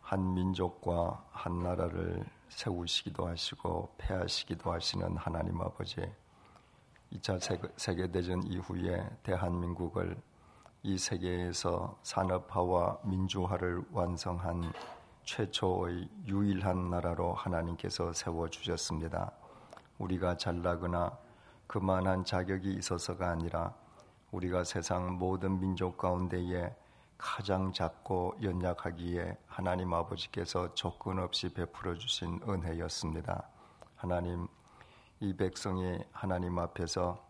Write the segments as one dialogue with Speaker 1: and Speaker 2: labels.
Speaker 1: 한 민족과 한 나라를 세우시기도 하시고 폐하시기도 하시는 하나님 아버지, 2차 세계대전 이후에 대한민국을 이 세계에서 산업화와 민주화를 완성한 최초의 유일한 나라로 하나님께서 세워주셨습니다. 우리가 잘나거나 그만한 자격이 있어서가 아니라 우리가 세상 모든 민족 가운데에 가장 작고 연약하기에 하나님 아버지께서 조건 없이 베풀어 주신 은혜였습니다. 하나님, 이 백성이 하나님 앞에서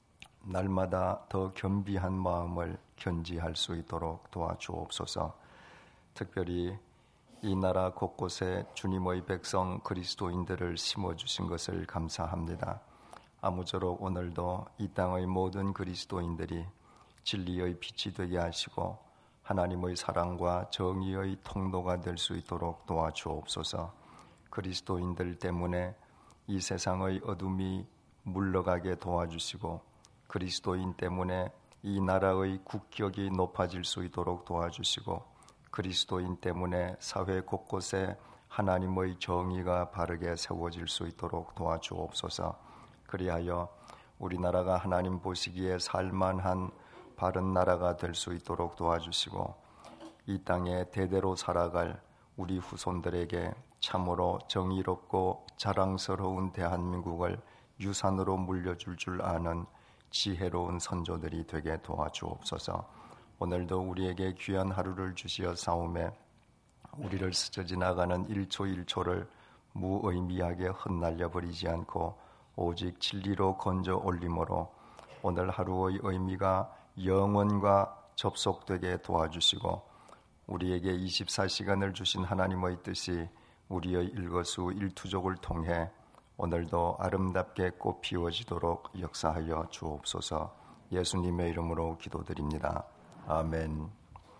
Speaker 1: 날마다 더 겸비한 마음을 견지할 수 있도록 도와주옵소서. 특별히 이 나라 곳곳에 주님의 백성 그리스도인들을 심어주신 것을 감사합니다. 아무쪼록 오늘도 이 땅의 모든 그리스도인들이 진리의 빛이 되게 하시고 하나님의 사랑과 정의의 통로가 될 수 있도록 도와주옵소서. 그리스도인들 때문에 이 세상의 어둠이 물러가게 도와주시고 그리스도인 때문에 이 나라의 국격이 높아질 수 있도록 도와주시고 그리스도인 때문에 사회 곳곳에 하나님의 정의가 바르게 세워질 수 있도록 도와주옵소서. 그리하여 우리나라가 하나님 보시기에 살만한 바른 나라가 될 수 있도록 도와주시고 이 땅에 대대로 살아갈 우리 후손들에게 참으로 정의롭고 자랑스러운 대한민국을 유산으로 물려줄 줄 아는 지혜로운 선조들이 되게 도와주옵소서. 오늘도 우리에게 귀한 하루를 주시어 싸움에 우리를 스쳐 지나가는 1초 1초를 무의미하게 흩날려 버리지 않고 오직 진리로 건져 올림으로 오늘 하루의 의미가 영원과 접속되게 도와주시고 우리에게 24시간을 주신 하나님의 뜻이 우리의 일거수일투족을 통해 오늘도 아름답게 꽃 피워지도록 역사하여 주옵소서. 예수님의 이름으로 기도드립니다. 아멘.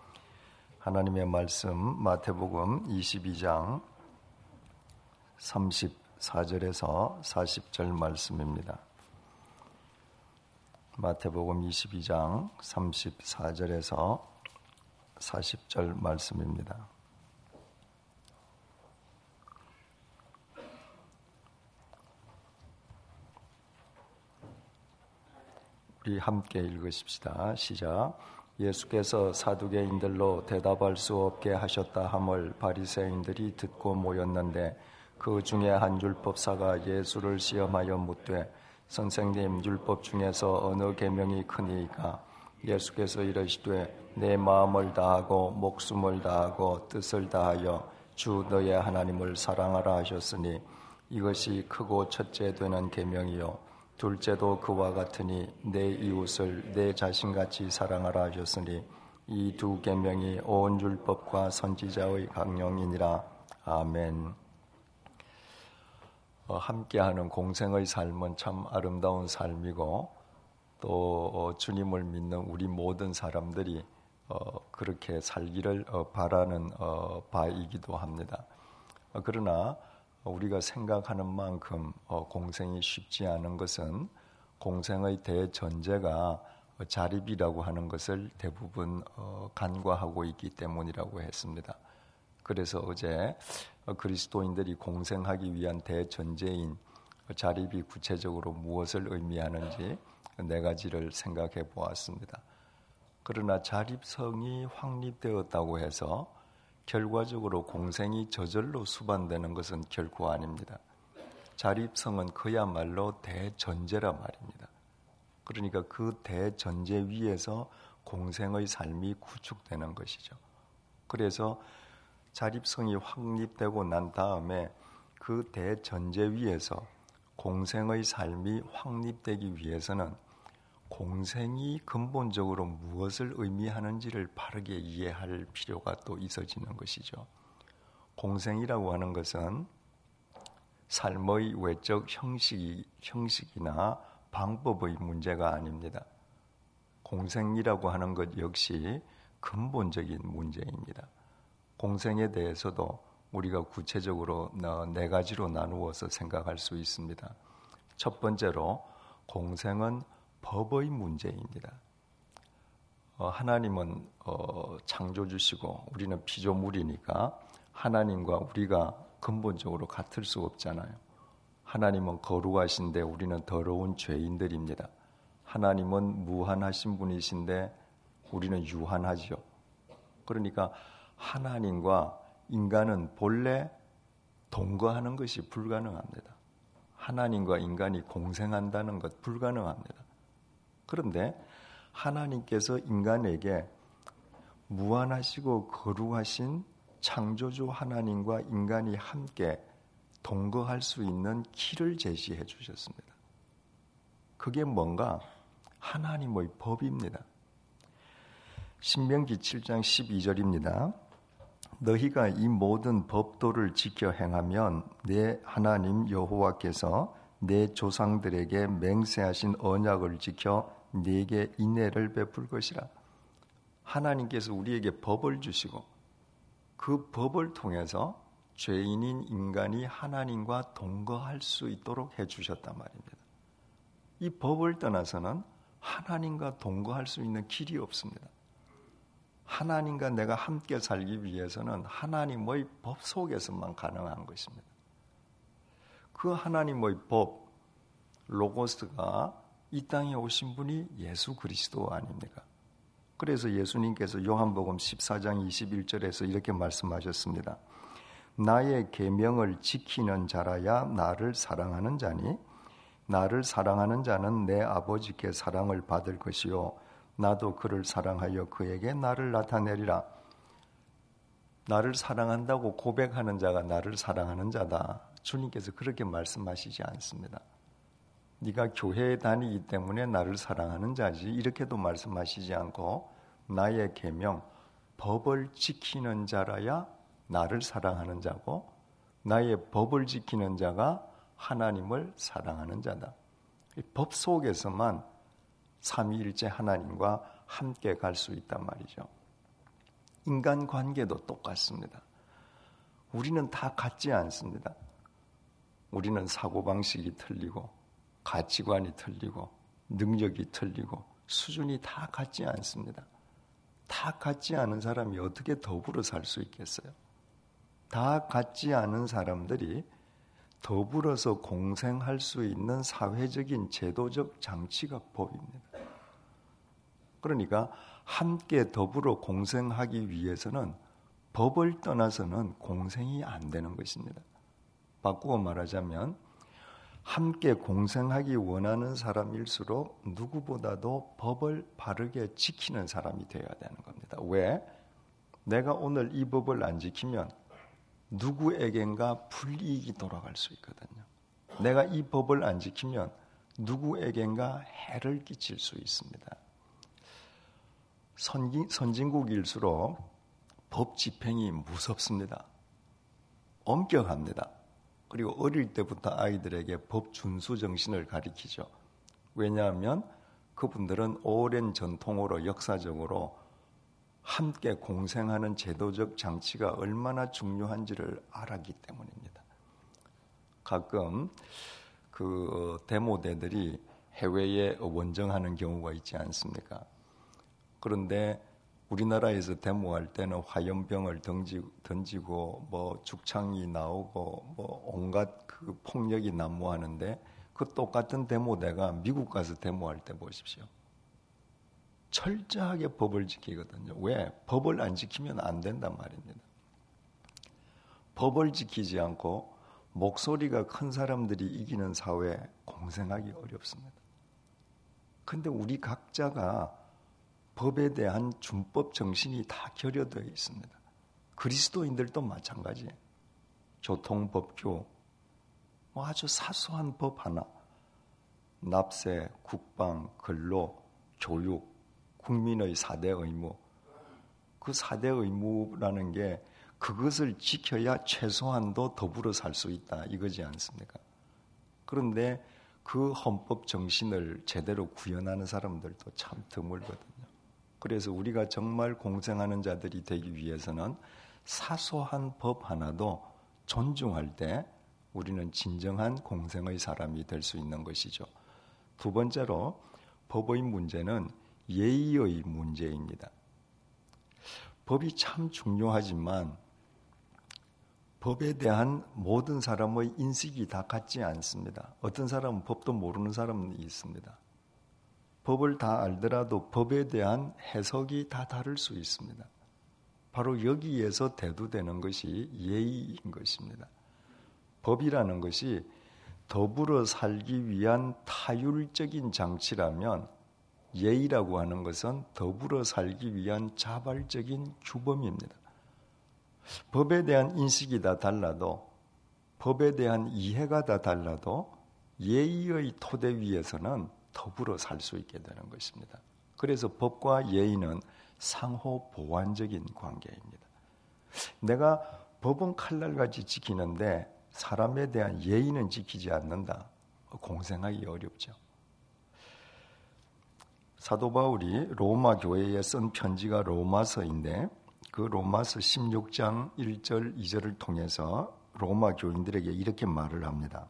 Speaker 1: 하나님의 말씀 마태복음 22장 34절에서 40절 말씀입니다. 마태복음 22장 34절에서 40절 말씀입니다. 우리 함께 읽으십시다. 시작. 예수께서 사두개인들로 대답할 수 없게 하셨다 함을 바리새인들이 듣고 모였는데 그 중에 한 율법사가 예수를 시험하여 묻되 선생님, 율법 중에서 어느 계명이 크니이까? 예수께서 이르시되 내 마음을 다하고 목숨을 다하고 뜻을 다하여 주 너의 하나님을 사랑하라 하셨으니 이것이 크고 첫째 되는 계명이요 둘째도 그와 같으니 내 이웃을 내 자신같이 사랑하라 하셨으니 이 두 계명이 온 율법과 선지자의 강령이니라. 아멘. 함께하는 공생의 삶은 참 아름다운 삶이고 또 주님을 믿는 우리 모든 사람들이 그렇게 살기를 바라는 바이기도 합니다. 그러나 우리가 생각하는 만큼 공생이 쉽지 않은 것은 공생의 대전제가 자립이라고 하는 것을 대부분 간과하고 있기 때문이라고 했습니다. 그래서 어제 그리스도인들이 공생하기 위한 대전제인 자립이 구체적으로 무엇을 의미하는지 네 가지를 생각해 보았습니다. 그러나 자립성이 확립되었다고 해서 결과적으로 공생이 저절로 수반되는 것은 결코 아닙니다. 자립성은 그야말로 대전제라 말입니다. 그러니까 그 대전제 위에서 공생의 삶이 구축되는 것이죠. 그래서 자립성이 확립되고 난 다음에 그 대전제 위에서 공생의 삶이 확립되기 위해서는 공생이 근본적으로 무엇을 의미하는지를 바르게 이해할 필요가 또 있어지는 것이죠. 공생이라고 하는 것은 삶의 외적 형식이나 방법의 문제가 아닙니다. 공생이라고 하는 것 역시 근본적인 문제입니다. 공생에 대해서도 우리가 구체적으로 네 가지로 나누어서 생각할 수 있습니다. 첫 번째로 공생은 법의 문제입니다. 하나님은 창조주시고 우리는 피조물이니까 하나님과 우리가 근본적으로 같을 수 없잖아요. 하나님은 거룩하신데 우리는 더러운 죄인들입니다. 하나님은 무한하신 분이신데 우리는 유한하지요. 그러니까 하나님과 인간은 본래 동거하는 것이 불가능합니다. 하나님과 인간이 공생한다는 것 불가능합니다. 그런데 하나님께서 인간에게 무한하시고 거룩하신 창조주 하나님과 인간이 함께 동거할 수 있는 길을 제시해 주셨습니다. 그게 뭔가 하나님의 법입니다. 신명기 7장 12절입니다. 너희가 이 모든 법도를 지켜 행하면 내 하나님 여호와께서 내 조상들에게 맹세하신 언약을 지켜 네게 인애를 베풀 것이라. 하나님께서 우리에게 법을 주시고 그 법을 통해서 죄인인 인간이 하나님과 동거할 수 있도록 해주셨단 말입니다. 이 법을 떠나서는 하나님과 동거할 수 있는 길이 없습니다. 하나님과 내가 함께 살기 위해서는 하나님의 법 속에서만 가능한 것입니다. 그 하나님의 법, 로고스가 이 땅에 오신 분이 예수 그리스도 아닙니까? 그래서 예수님께서 요한복음 14장 21절에서 이렇게 말씀하셨습니다. 나의 계명을 지키는 자라야 나를 사랑하는 자니 나를 사랑하는 자는 내 아버지께 사랑을 받을 것이요 나도 그를 사랑하여 그에게 나를 나타내리라. 나를 사랑한다고 고백하는 자가 나를 사랑하는 자다. 주님께서 그렇게 말씀하시지 않습니다. 네가 교회에 다니기 때문에 나를 사랑하는 자지 이렇게도 말씀하시지 않고 나의 계명, 법을 지키는 자라야 나를 사랑하는 자고 나의 법을 지키는 자가 하나님을 사랑하는 자다. 이 법 속에서만 삼위일체 하나님과 함께 갈 수 있단 말이죠. 인간관계도 똑같습니다. 우리는 다 같지 않습니다. 우리는 사고방식이 틀리고 가치관이 틀리고 능력이 틀리고 수준이 다 같지 않습니다. 다 같지 않은 사람이 어떻게 더불어 살 수 있겠어요? 다 같지 않은 사람들이 더불어서 공생할 수 있는 사회적인 제도적 장치가 법입니다. 그러니까 함께 더불어 공생하기 위해서는 법을 떠나서는 공생이 안 되는 것입니다. 바꾸어 말하자면 함께 공생하기 원하는 사람일수록 누구보다도 법을 바르게 지키는 사람이 되어야 되는 겁니다. 왜? 내가 오늘 이 법을 안 지키면 누구에겐가 불이익이 돌아갈 수 있거든요. 내가 이 법을 안 지키면 누구에겐가 해를 끼칠 수 있습니다. 선진국일수록 법 집행이 무섭습니다. 엄격합니다. 그리고 어릴 때부터 아이들에게 법 준수 정신을 가르치죠. 왜냐하면 그분들은 오랜 전통으로 역사적으로 함께 공생하는 제도적 장치가 얼마나 중요한지를 알았기 때문입니다. 가끔 그 데모대들이 해외에 원정하는 경우가 있지 않습니까? 그런데 우리나라에서 데모할 때는 화염병을 던지고 뭐 죽창이 나오고 뭐 온갖 그 폭력이 난무하는데 그 똑같은 데모대가 미국 가서 데모할 때 보십시오. 철저하게 법을 지키거든요. 왜? 법을 안 지키면 안 된단 말입니다. 법을 지키지 않고 목소리가 큰 사람들이 이기는 사회에 공생하기 어렵습니다. 그런데 우리 각자가 법에 대한 준법 정신이 다 결여되어 있습니다. 그리스도인들도 마찬가지예요. 교통법규, 뭐 아주 사소한 법 하나, 납세, 국방, 근로, 교육, 국민의 4대 의무, 그 4대 의무라는 게 그것을 지켜야 최소한도 더불어 살 수 있다 이거지 않습니까? 그런데 그 헌법 정신을 제대로 구현하는 사람들도 참 드물거든요. 그래서 우리가 정말 공생하는 자들이 되기 위해서는 사소한 법 하나도 존중할 때 우리는 진정한 공생의 사람이 될 수 있는 것이죠. 두 번째로 법의 문제는 예의의 문제입니다. 법이 참 중요하지만 법에 대한 모든 사람의 인식이 다 같지 않습니다. 어떤 사람은 법도 모르는 사람이 있습니다. 법을 다 알더라도 법에 대한 해석이 다 다를 수 있습니다. 바로 여기에서 대두되는 것이 예의인 것입니다. 법이라는 것이 더불어 살기 위한 타율적인 장치라면 예의라고 하는 것은 더불어 살기 위한 자발적인 규범입니다. 법에 대한 인식이 다 달라도, 법에 대한 이해가 다 달라도 예의의 토대 위에서는 더불어 살 수 있게 되는 것입니다. 그래서 법과 예의는 상호 보완적인 관계입니다. 내가 법은 칼날같이 지키는데 사람에 대한 예의는 지키지 않는다. 공생하기 어렵죠. 사도 바울이 로마 교회에 쓴 편지가 로마서인데 그 로마서 16장 1절 2절을 통해서 로마 교인들에게 이렇게 말을 합니다.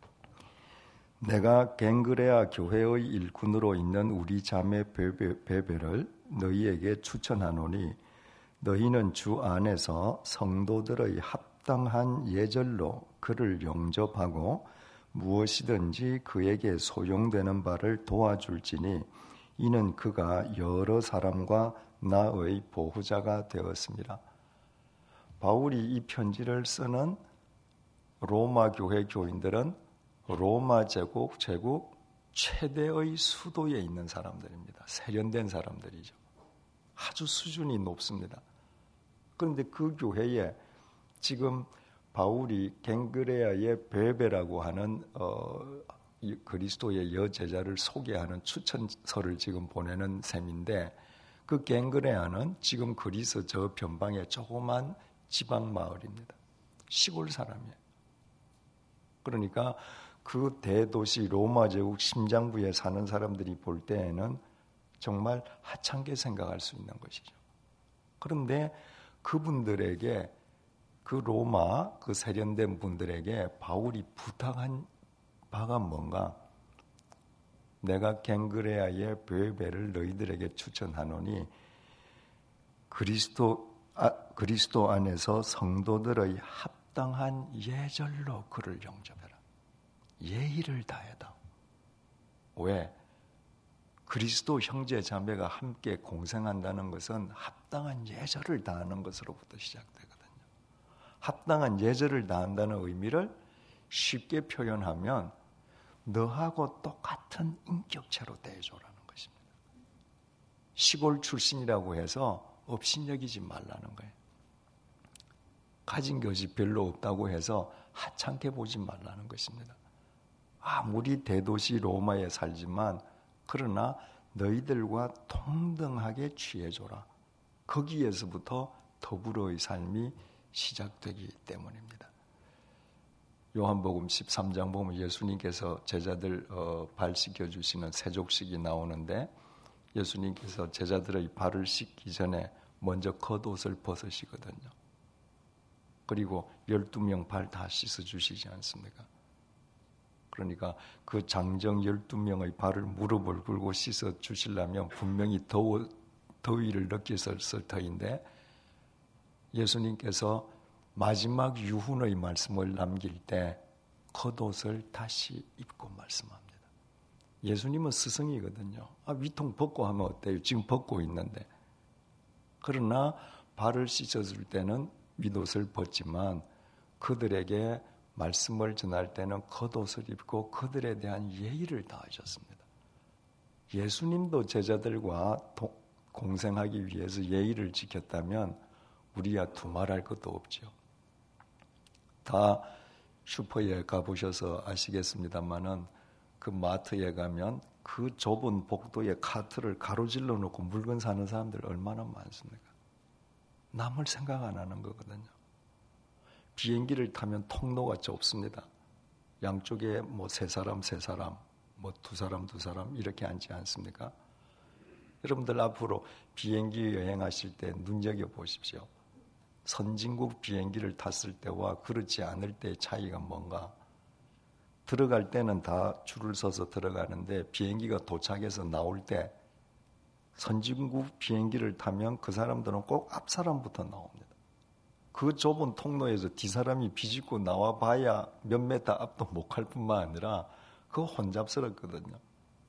Speaker 1: 내가 갱그레아 교회의 일꾼으로 있는 우리 자매 베베를 너희에게 추천하노니 너희는 주 안에서 성도들의 합당한 예절로 그를 영접하고 무엇이든지 그에게 소용되는 바를 도와줄지니 이는 그가 여러 사람과 나의 보호자가 되었습니다. 바울이 이 편지를 쓰는 로마 교회 교인들은 로마 제국 최대의 수도에 있는 사람들입니다. 세련된 사람들이죠. 아주 수준이 높습니다. 그런데 그 교회에 지금 바울이 갱그레아의 베베라고 하는 그리스도의 여제자를 소개하는 추천서를 지금 보내는 셈인데 그 갱그레아는 지금 그리스 저 변방의 조그만 지방 마을입니다. 시골 사람이에요. 그러니까 그 대도시 로마 제국 심장부에 사는 사람들이 볼 때에는 정말 하찮게 생각할 수 있는 것이죠. 그런데 그분들에게 그 로마 그 세련된 분들에게 바울이 부탁한 바가 뭔가? 내가 갱그레아의 베베를 너희들에게 추천하노니 그리스도 안에서 성도들의 합당한 예절로 그를 영접해라. 예의를 다해다. 왜? 그리스도 형제 자매가 함께 공생한다는 것은 합당한 예절을 다하는 것으로부터 시작되거든요. 합당한 예절을 다한다는 의미를 쉽게 표현하면 너하고 똑같은 인격체로 대해줘라는 것입니다. 시골 출신이라고 해서 업신여기지 말라는 거예요. 가진 것이 별로 없다고 해서 하찮게 보지 말라는 것입니다. 아무리 대도시 로마에 살지만 그러나 너희들과 동등하게 취해줘라. 거기에서부터 더불어의 삶이 시작되기 때문입니다. 요한복음 13장 보면 예수님께서 제자들 발 씻겨주시는 세족식이 나오는데 예수님께서 제자들의 발을 씻기 전에 먼저 겉옷을 벗으시거든요. 그리고 12명 발 다 씻어주시지 않습니까? 그러니까 그 장정 12명의 발을 무릎을 꿇고 씻어주시려면 분명히 더위를 느꼈을 터인데 예수님께서 마지막 유훈의 말씀을 남길 때 겉옷을 다시 입고 말씀합니다. 예수님은 스승이거든요. 위통 벗고 하면 어때요? 지금 벗고 있는데. 그러나 발을 씻어줄 때는 윗옷을 벗지만 그들에게 말씀을 전할 때는 겉옷을 입고 그들에 대한 예의를 다하셨습니다. 예수님도 제자들과 공생하기 위해서 예의를 지켰다면 우리야 두말할 것도 없죠. 다 슈퍼에 가보셔서 아시겠습니다만은 그 마트에 가면 그 좁은 복도에 카트를 가로질러 놓고 물건 사는 사람들 얼마나 많습니까? 남을 생각 안 하는 거거든요. 비행기를 타면 통로가 좁습니다. 양쪽에 뭐 세 사람, 뭐 두 사람 이렇게 앉지 않습니까? 여러분들 앞으로 비행기 여행하실 때 눈여겨보십시오. 선진국 비행기를 탔을 때와 그렇지 않을 때의 차이가 뭔가? 들어갈 때는 다 줄을 서서 들어가는데 비행기가 도착해서 나올 때 선진국 비행기를 타면 그 사람들은 꼭 앞 사람부터 나옵니다. 그 좁은 통로에서 뒷사람이 비집고 나와 봐야 몇 메터 앞도 못 갈 뿐만 아니라 그거 혼잡스럽거든요.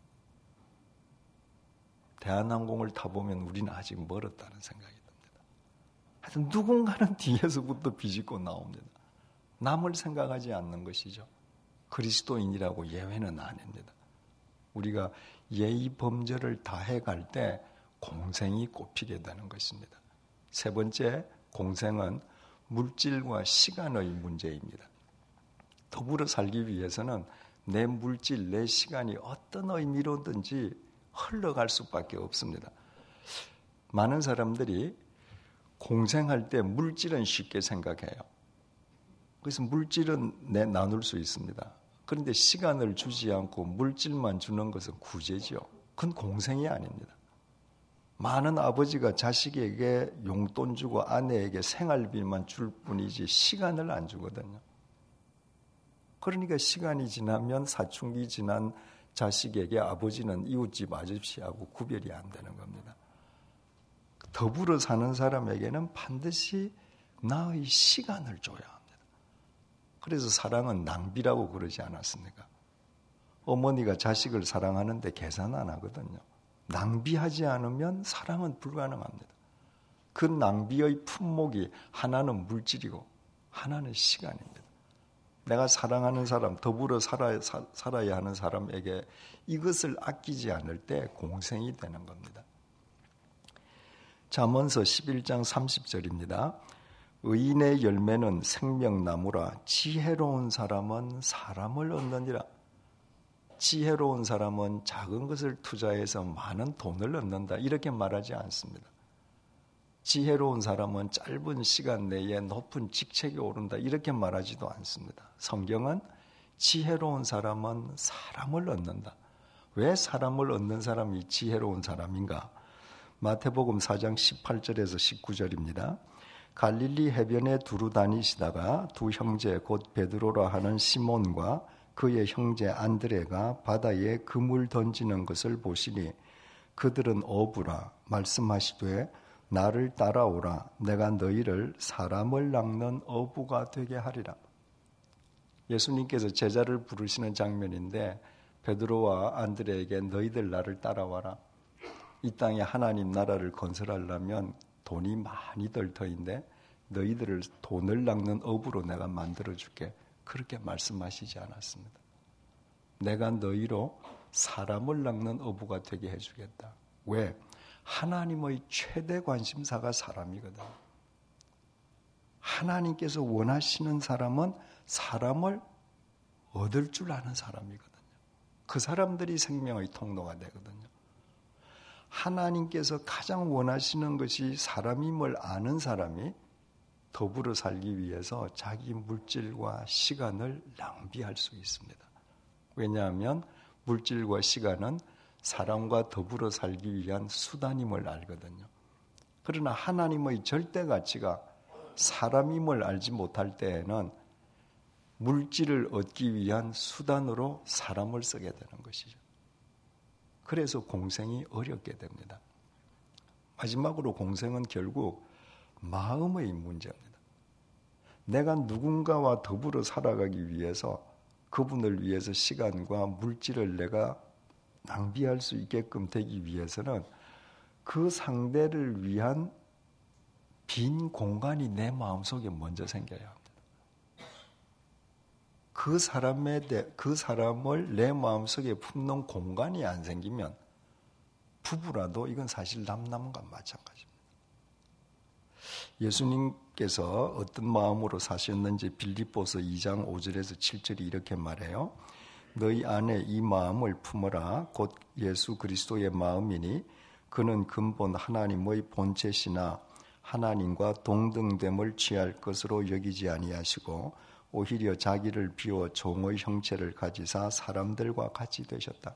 Speaker 1: 대한항공을 타보면 우리는 아직 멀었다는 생각이 듭니다. 하여튼 누군가는 뒤에서부터 비집고 나옵니다. 남을 생각하지 않는 것이죠. 그리스도인이라고 예외는 아닙니다. 우리가 예의 범절을 다해갈 때 공생이 꼽히게 되는 것입니다. 세 번째, 공생은 물질과 시간의 문제입니다. 더불어 살기 위해서는 내 물질, 내 시간이 어떤 의미로든지 흘러갈 수밖에 없습니다. 많은 사람들이 공생할 때 물질은 쉽게 생각해요. 그래서 물질은 나눌 수 있습니다. 그런데 시간을 주지 않고 물질만 주는 것은 구제죠. 그건 공생이 아닙니다. 많은 아버지가 자식에게 용돈 주고 아내에게 생활비만 줄 뿐이지 시간을 안 주거든요. 그러니까 시간이 지나면 사춘기 지난 자식에게 아버지는 이웃집 아저씨하고 구별이 안 되는 겁니다. 더불어 사는 사람에게는 반드시 나의 시간을 줘야 합니다. 그래서 사랑은 낭비라고 그러지 않았습니까? 어머니가 자식을 사랑하는데 계산 안 하거든요. 낭비하지 않으면 사랑은 불가능합니다. 그 낭비의 품목이 하나는 물질이고 하나는 시간입니다. 내가 사랑하는 사람, 더불어 살아야 하는 사람에게 이것을 아끼지 않을 때 공생이 되는 겁니다. 잠언서 11장 30절입니다. 의인의 열매는 생명나무라 지혜로운 사람은 사람을 얻느니라. 지혜로운 사람은 작은 것을 투자해서 많은 돈을 얻는다. 이렇게 말하지 않습니다. 지혜로운 사람은 짧은 시간 내에 높은 직책에 오른다. 이렇게 말하지도 않습니다. 성경은 지혜로운 사람은 사람을 얻는다. 왜 사람을 얻는 사람이 지혜로운 사람인가? 마태복음 4장 18절에서 19절입니다. 갈릴리 해변에 두루 다니시다가 두 형제 곧 베드로라 하는 시몬과 그의 형제 안드레가 바다에 그물 던지는 것을 보시니 그들은 어부라 말씀하시되 나를 따라오라 내가 너희를 사람을 낚는 어부가 되게 하리라. 예수님께서 제자를 부르시는 장면인데 베드로와 안드레에게 너희들 나를 따라와라. 이 땅에 하나님 나라를 건설하려면 돈이 많이 들 터인데 너희들을 돈을 낚는 어부로 내가 만들어줄게. 그렇게 말씀하시지 않았습니다. 내가 너희로 사람을 낚는 어부가 되게 해주겠다. 왜? 하나님의 최대 관심사가 사람이거든. 하나님께서 원하시는 사람은 사람을 얻을 줄 아는 사람이거든요. 그 사람들이 생명의 통로가 되거든요. 하나님께서 가장 원하시는 것이 사람임을 아는 사람이 더불어 살기 위해서 자기 물질과 시간을 낭비할 수 있습니다. 왜냐하면 물질과 시간은 사람과 더불어 살기 위한 수단임을 알거든요. 그러나 하나님의 절대 가치가 사람임을 알지 못할 때에는 물질을 얻기 위한 수단으로 사람을 쓰게 되는 것이죠. 그래서 공생이 어렵게 됩니다. 마지막으로 공생은 결국 마음의 문제입니다. 내가 누군가와 더불어 살아가기 위해서 그분을 위해서 시간과 물질을 내가 낭비할 수 있게끔 되기 위해서는 그 상대를 위한 빈 공간이 내 마음속에 먼저 생겨야 합니다. 그 사람을 내 마음속에 품는 공간이 안 생기면 부부라도 이건 사실 남남과 마찬가지입니다. 예수님께서 어떤 마음으로 사셨는지 빌립보서 2장 5절에서 7절이 이렇게 말해요. 너희 안에 이 마음을 품어라. 곧 예수 그리스도의 마음이니 그는 근본 하나님의 본체시나 하나님과 동등됨을 취할 것으로 여기지 아니하시고 오히려 자기를 비워 종의 형체를 가지사 사람들과 같이 되셨다.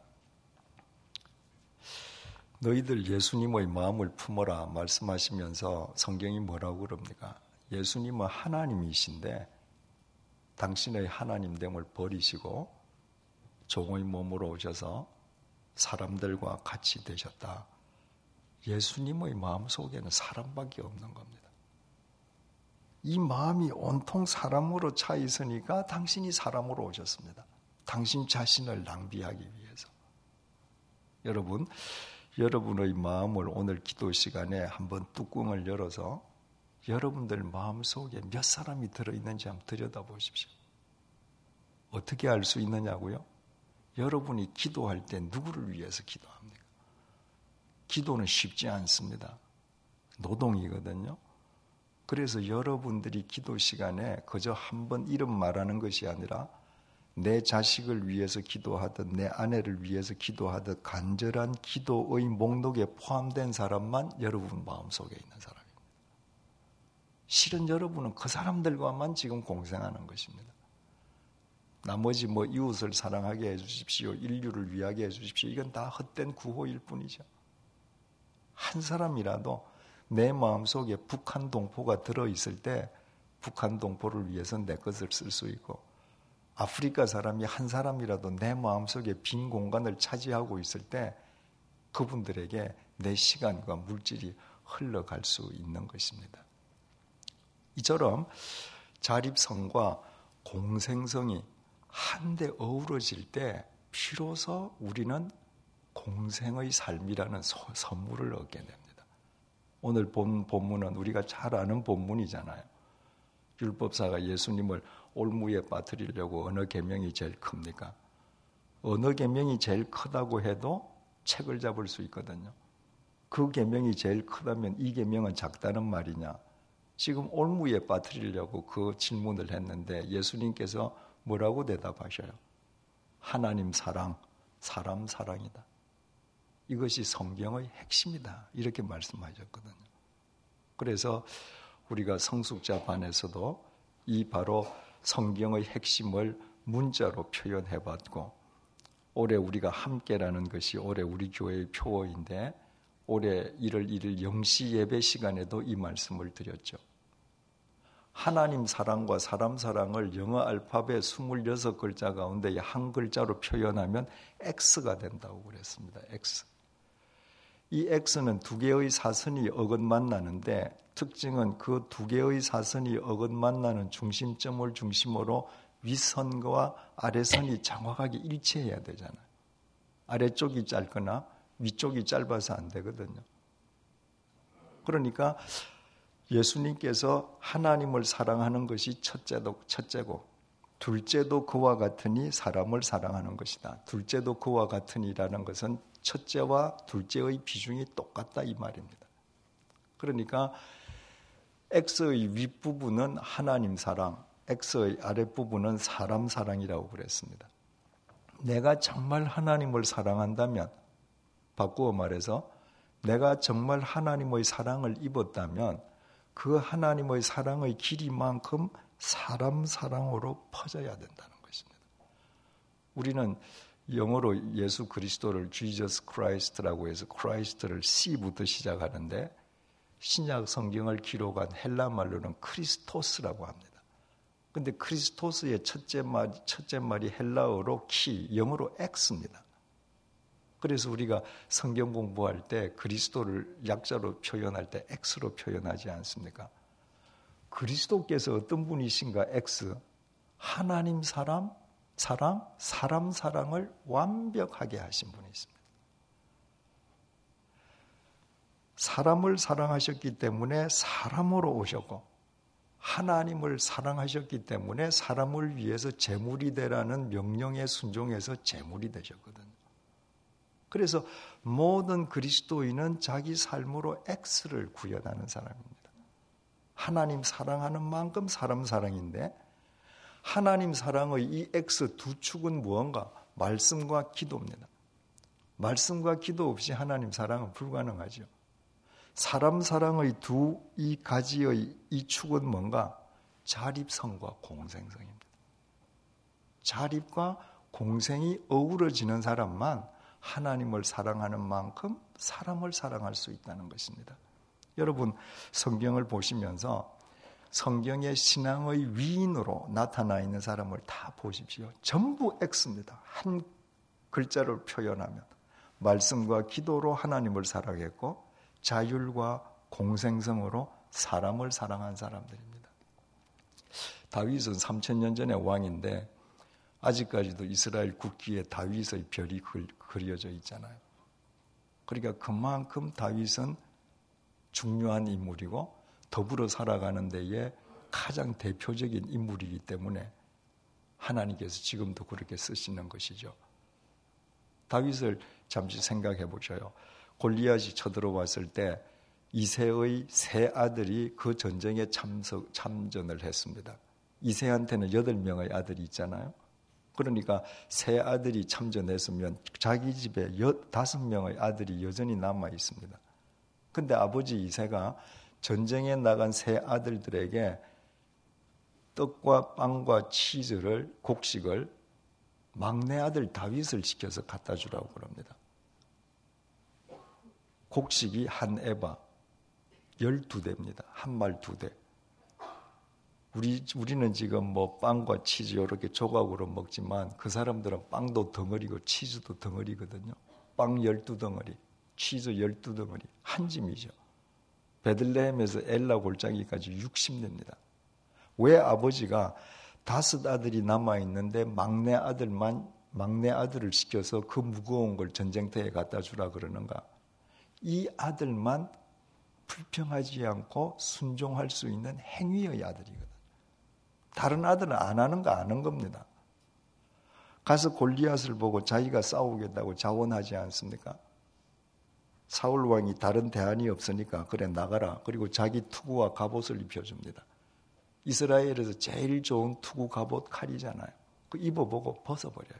Speaker 1: 너희들 예수님의 마음을 품어라 말씀하시면서 성경이 뭐라고 그럽니까? 예수님은 하나님이신데 당신의 하나님됨을 버리시고 종의 몸으로 오셔서 사람들과 같이 되셨다. 예수님의 마음속에는 사람밖에 없는 겁니다. 이 마음이 온통 사람으로 차 있으니까 당신이 사람으로 오셨습니다. 당신 자신을 낭비하기 위해서. 여러분, 여러분의 마음을 오늘 기도 시간에 한번 뚜껑을 열어서 여러분들 마음속에 몇 사람이 들어있는지 한번 들여다보십시오. 어떻게 알 수 있느냐고요? 여러분이 기도할 때 누구를 위해서 기도합니까? 기도는 쉽지 않습니다. 노동이거든요. 그래서 여러분들이 기도 시간에 그저 한번 이름 말하는 것이 아니라 내 자식을 위해서 기도하듯 내 아내를 위해서 기도하듯 간절한 기도의 목록에 포함된 사람만 여러분 마음속에 있는 사람입니다. 실은 여러분은 그 사람들과만 지금 공생하는 것입니다. 나머지 이웃을 사랑하게 해주십시오. 인류를 위하게 해주십시오. 이건 다 헛된 구호일 뿐이죠. 한 사람이라도 내 마음속에 북한 동포가 들어있을 때 북한 동포를 위해서 내 것을 쓸 수 있고 아프리카 사람이 한 사람이라도 내 마음속에 빈 공간을 차지하고 있을 때 그분들에게 내 시간과 물질이 흘러갈 수 있는 것입니다. 이처럼 자립성과 공생성이 한데 어우러질 때 비로소 우리는 공생의 삶이라는 선물을 얻게 됩니다. 오늘 본 본문은 우리가 잘 아는 본문이잖아요. 율법사가 예수님을 올무에 빠뜨리려고 어느 계명이 제일 큽니까? 어느 계명이 제일 크다고 해도 책을 잡을 수 있거든요. 그 계명이 제일 크다면 이 계명은 작다는 말이냐? 지금 올무에 빠뜨리려고 그 질문을 했는데 예수님께서 뭐라고 대답하셔요? 하나님 사랑, 사람 사랑이다. 이것이 성경의 핵심이다. 이렇게 말씀하셨거든요. 그래서 우리가 성숙자반에서도 이 바로 성경의 핵심을 문자로 표현해봤고 올해 우리가 함께라는 것이 올해 우리 교회의 표어인데 올해 1월 1일 0시 예배 시간에도 이 말씀을 드렸죠. 하나님 사랑과 사람 사랑을 영어 알파벳 26글자 가운데 한 글자로 표현하면 X가 된다고 그랬습니다. X. 이 X는 두 개의 사선이 어긋만나는데 특징은 그 두 개의 사선이 어긋만나는 중심점을 중심으로 윗선과 아래선이 정확하게 일치해야 되잖아요. 아래쪽이 짧거나 위쪽이 짧아서 안 되거든요. 그러니까 예수님께서 하나님을 사랑하는 것이 첫째고 둘째도 그와 같으니 사람을 사랑하는 것이다. 둘째도 그와 같으니라는 것은 첫째와 둘째의 비중이 똑같다 이 말입니다. 그러니까 X의 윗부분은 하나님 사랑, X의 아랫부분은 사람 사랑이라고 그랬습니다. 내가 정말 하나님을 사랑한다면 바꾸어 말해서 내가 정말 하나님의 사랑을 입었다면 그 하나님의 사랑의 길이만큼 사람 사랑으로 퍼져야 된다는 것입니다. 우리는 영어로 예수 그리스도를 Jesus Christ라고 해서 Christ를 C부터 시작하는데 신약 성경을 기록한 헬라 말로는 크리스토스라고 합니다. 그런데 크리스토스의 첫째 말이 헬라어로 키, 영어로 X입니다. 그래서 우리가 성경 공부할 때 그리스도를 약자로 표현할 때 X로 표현하지 않습니까? 그리스도께서 어떤 분이신가 X, 하나님 사람, 사람 사랑을 완벽하게 하신 분이 있습니다. 사람을 사랑하셨기 때문에 사람으로 오셨고 하나님을 사랑하셨기 때문에 사람을 위해서 제물이 되라는 명령에 순종해서 제물이 되셨거든요. 그래서 모든 그리스도인은 자기 삶으로 X를 구현하는 사람입니다. 하나님 사랑하는 만큼 사람 사랑인데 하나님 사랑의 이 X 두 축은 무언가? 말씀과 기도입니다. 말씀과 기도 없이 하나님 사랑은 불가능하죠. 사람 사랑의 이 가지의 이 축은 뭔가? 자립성과 공생성입니다. 자립과 공생이 어우러지는 사람만 하나님을 사랑하는 만큼 사람을 사랑할 수 있다는 것입니다. 여러분 성경을 보시면서 성경의 신앙의 위인으로 나타나 있는 사람을 다 보십시오. 전부 X입니다. 한 글자로 표현하면 말씀과 기도로 하나님을 사랑했고 자율과 공생성으로 사람을 사랑한 사람들입니다. 다윗은 3000년 전의 왕인데 아직까지도 이스라엘 국기에 다윗의 별이 그려져 있잖아요. 그러니까 그만큼 다윗은 중요한 인물이고 더불어 살아가는 데에 가장 대표적인 인물이기 때문에 하나님께서 지금도 그렇게 쓰시는 것이죠. 다윗을 잠시 생각해 보셔요. 골리앗이 쳐들어왔을 때 이새의 세 아들이 그 전쟁에 참전을 했습니다. 이새한테는 8명의 아들이 있잖아요. 그러니까 세 아들이 참전했으면 자기 집에 5명의 아들이 여전히 남아 있습니다. 근데 아버지 이새가 전쟁에 나간 세 아들들에게 떡과 빵과 치즈를, 곡식을 막내 아들 다윗을 시켜서 갖다 주라고 그럽니다. 곡식이 한 에바, 12대입니다. 한 말 2대. 우리는 지금 뭐 빵과 치즈 이렇게 조각으로 먹지만 그 사람들은 빵도 덩어리고 치즈도 덩어리거든요. 빵 12덩어리, 치즈 12덩어리, 한 짐이죠. 베들레헴에서 엘라 골짜기까지 60대입니다. 왜 아버지가 5 아들이 남아있는데 막내 아들을 시켜서 그 무거운 걸 전쟁터에 갖다 주라 그러는가? 이 아들만 불평하지 않고 순종할 수 있는 행위의 아들이거든. 다른 아들은 안 하는 거 아는 겁니다. 가서 골리앗을 보고 자기가 싸우겠다고 자원하지 않습니까? 사울 왕이 다른 대안이 없으니까 그래 나가라. 그리고 자기 투구와 갑옷을 입혀줍니다. 이스라엘에서 제일 좋은 투구 갑옷 칼이잖아요. 그 입어보고 벗어버려요.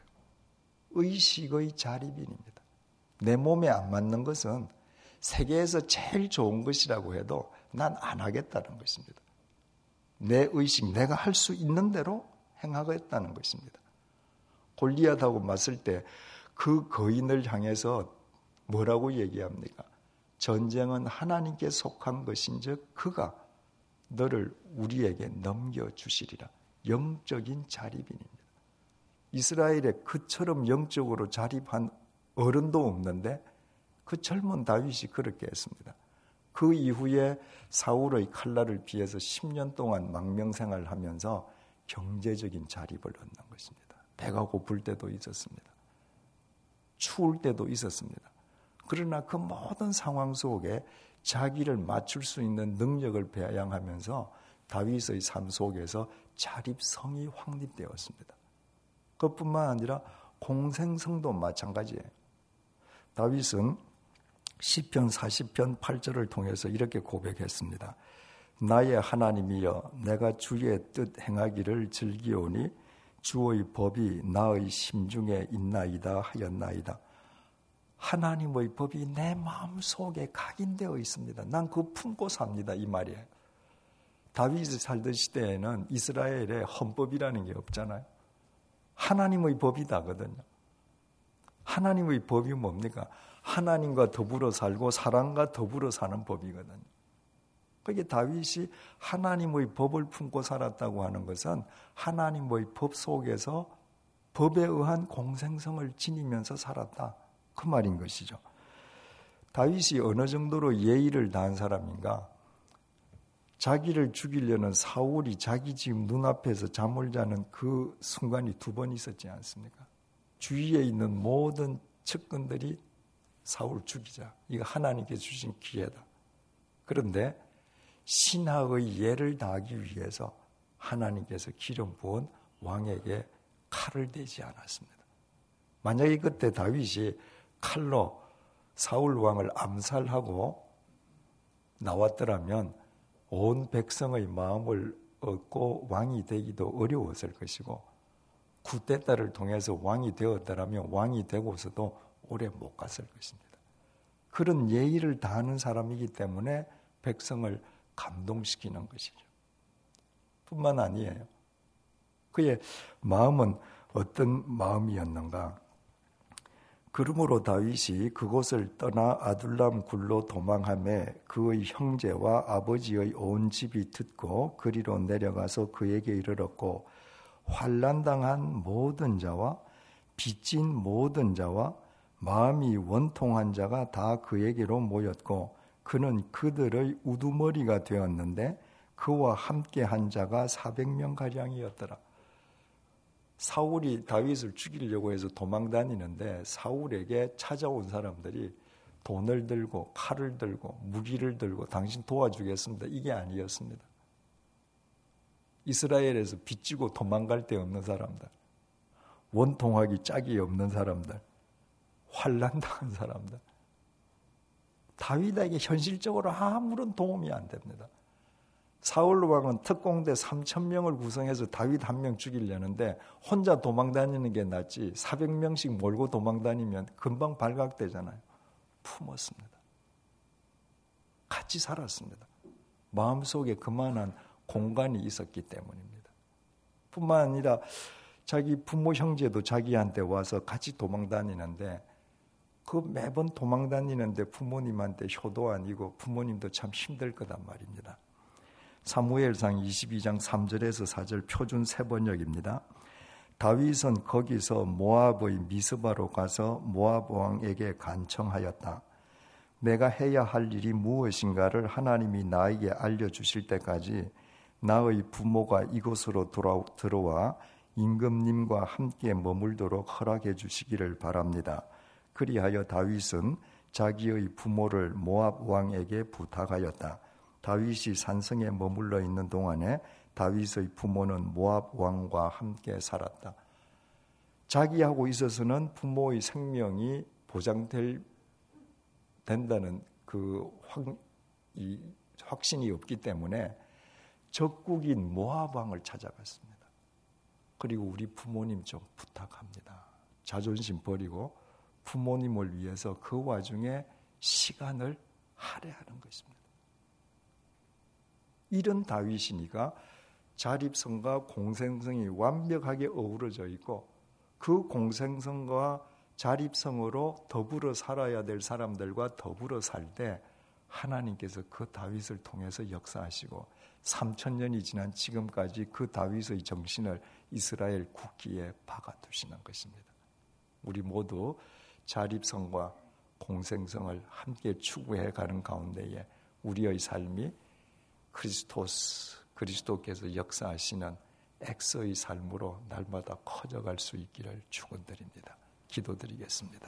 Speaker 1: 의식의 자립인입니다. 내 몸에 안 맞는 것은 세계에서 제일 좋은 것이라고 해도 난 안 하겠다는 것입니다. 내 의식, 내가 할 수 있는 대로 행하겠다는 것입니다. 골리앗하고 맞설 때 그 거인을 향해서 뭐라고 얘기합니까? 전쟁은 하나님께 속한 것인즉 그가 너를 우리에게 넘겨주시리라. 영적인 자립인입니다. 이스라엘에 그처럼 영적으로 자립한 어른도 없는데 그 젊은 다윗이 그렇게 했습니다. 그 이후에 사울의 칼날을 피해서 10년 동안 망명생활을 하면서 경제적인 자립을 얻는 것입니다. 배가 고플 때도 있었습니다. 추울 때도 있었습니다. 그러나 그 모든 상황 속에 자기를 맞출 수 있는 능력을 배양하면서 다윗의 삶 속에서 자립성이 확립되었습니다. 그것뿐만 아니라 공생성도 마찬가지예요. 다윗은 시편 40편 8절을 통해서 이렇게 고백했습니다. 나의 하나님이여 내가 주의 뜻 행하기를 즐기오니 주의 법이 나의 심중에 있나이다 하였나이다. 하나님의 법이 내 마음속에 각인되어 있습니다. 난 그거 품고 삽니다. 이 말이에요. 다윗이 살던 시대에는 이스라엘에 헌법이라는 게 없잖아요. 하나님의 법이다거든요. 하나님의 법이 뭡니까? 하나님과 더불어 살고 사랑과 더불어 사는 법이거든요. 그게 다윗이 하나님의 법을 품고 살았다고 하는 것은 하나님의 법 속에서 법에 의한 공생성을 지니면서 살았다. 그 말인 것이죠. 다윗이 어느 정도로 예의를 다한 사람인가? 자기를 죽이려는 사울이 자기 집 눈앞에서 잠을 자는 그 순간이 2번 있었지 않습니까? 주위에 있는 모든 측근들이 사울 죽이자. 이거 하나님께 주신 기회다. 그런데 신하의 예를 다하기 위해서 하나님께서 기름 부은 왕에게 칼을 대지 않았습니다. 만약에 그때 다윗이 칼로 사울 왕을 암살하고 나왔더라면 온 백성의 마음을 얻고 왕이 되기도 어려웠을 것이고 쿠데타를 통해서 왕이 되었더라면 왕이 되고서도 오래 못 갔을 것입니다. 그런 예의를 다하는 사람이기 때문에 백성을 감동시키는 것이죠. 뿐만 아니에요. 그의 마음은 어떤 마음이었는가? 그러므로 다윗이 그곳을 떠나 아둘람 굴로 도망하매 그의 형제와 아버지의 온 집이 듣고 그리로 내려가서 그에게 이르렀고 환난당한 모든 자와 빚진 모든 자와 마음이 원통한 자가 다 그에게로 모였고 그는 그들의 우두머리가 되었는데 그와 함께 한 자가 400명 가량이었더라. 사울이 다윗을 죽이려고 해서 도망 다니는데 사울에게 찾아온 사람들이 돈을 들고 칼을 들고 무기를 들고 당신 도와주겠습니다. 이게 아니었습니다. 이스라엘에서 빚지고 도망갈 데 없는 사람들, 원통하기 짝이 없는 사람들, 환난당한 사람들, 다윗에게 현실적으로 아무런 도움이 안 됩니다. 사울 왕은 특공대 3,000명을 구성해서 다윗 한 명 죽이려는데 혼자 도망다니는 게 낫지 400명씩 몰고 도망다니면 금방 발각되잖아요. 품었습니다. 같이 살았습니다. 마음속에 그만한 공간이 있었기 때문입니다. 뿐만 아니라 자기 부모 형제도 자기한테 와서 같이 도망다니는데 그 매번 도망다니는데 부모님한테 효도 아니고 부모님도 참 힘들 거단 말입니다. 사무엘상 22장 3절에서 4절 표준 세번역입니다. 다윗은 거기서 모압의 미스바로 가서 모압 왕에게 간청하였다. 내가 해야 할 일이 무엇인가를 하나님이 나에게 알려주실 때까지 나의 부모가 이곳으로 들어와 임금님과 함께 머물도록 허락해 주시기를 바랍니다. 그리하여 다윗은 자기의 부모를 모압 왕에게 부탁하였다. 다윗이 산성에 머물러 있는 동안에 다윗의 부모는 모압 왕과 함께 살았다. 자기하고 있어서는 부모의 생명이 된다는 그 확신이 없기 때문에 적국인 모압 왕을 찾아갔습니다. 그리고 우리 부모님 좀 부탁합니다. 자존심 버리고 부모님을 위해서 그 와중에 시간을 할애하는 것입니다. 이런 다윗이니까 자립성과 공생성이 완벽하게 어우러져 있고 그 공생성과 자립성으로 더불어 살아야 될 사람들과 더불어 살 때 하나님께서 그 다윗을 통해서 역사하시고 3,000년이 지난 지금까지 그 다윗의 정신을 이스라엘 국기에 박아두시는 것입니다. 우리 모두 자립성과 공생성을 함께 추구해 가는 가운데에 우리의 삶이 그리스도께서 역사하시는 엑스의 삶으로 날마다 커져갈 수 있기를 축원드립니다. 기도드리겠습니다.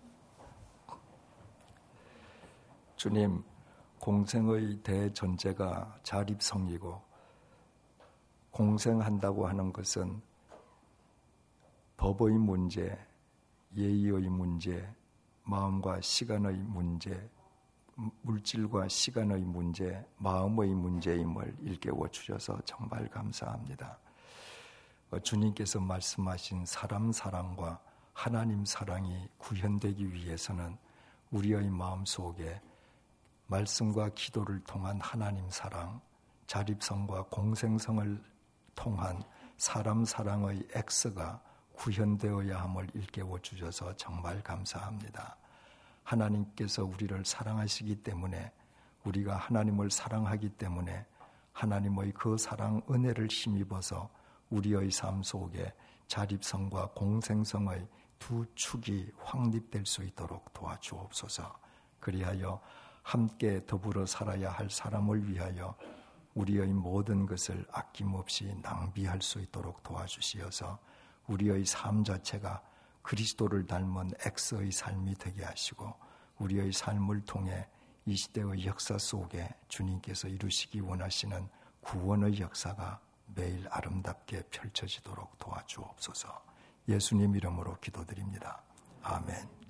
Speaker 1: 주님, 공생의 대전제가 자립성이고 공생한다고 하는 것은 법의 문제, 예의의 문제, 마음과 시간의 문제, 물질과 시간의 문제, 마음의 문제임을 일깨워 주셔서 정말 감사합니다. 주님께서 말씀하신 사람 사랑과 하나님 사랑이 구현되기 위해서는 우리의 마음속에 말씀과 기도를 통한 하나님 사랑, 자립성과 공생성을 통한 사람 사랑의 X가 구현되어야 함을 일깨워 주셔서 정말 감사합니다. 하나님께서 우리를 사랑하시기 때문에 우리가 하나님을 사랑하기 때문에 하나님의 그 사랑 은혜를 힘입어서 우리의 삶 속에 자립성과 공생성의 두 축이 확립될 수 있도록 도와주옵소서. 그리하여 함께 더불어 살아야 할 사람을 위하여 우리의 모든 것을 아낌없이 낭비할 수 있도록 도와주시어서 우리의 삶 자체가 그리스도를 닮은 엑스의 삶이 되게 하시고 우리의 삶을 통해 이 시대의 역사 속에 주님께서 이루시기 원하시는 구원의 역사가 매일 아름답게 펼쳐지도록 도와주옵소서. 예수님 이름으로 기도드립니다. 아멘.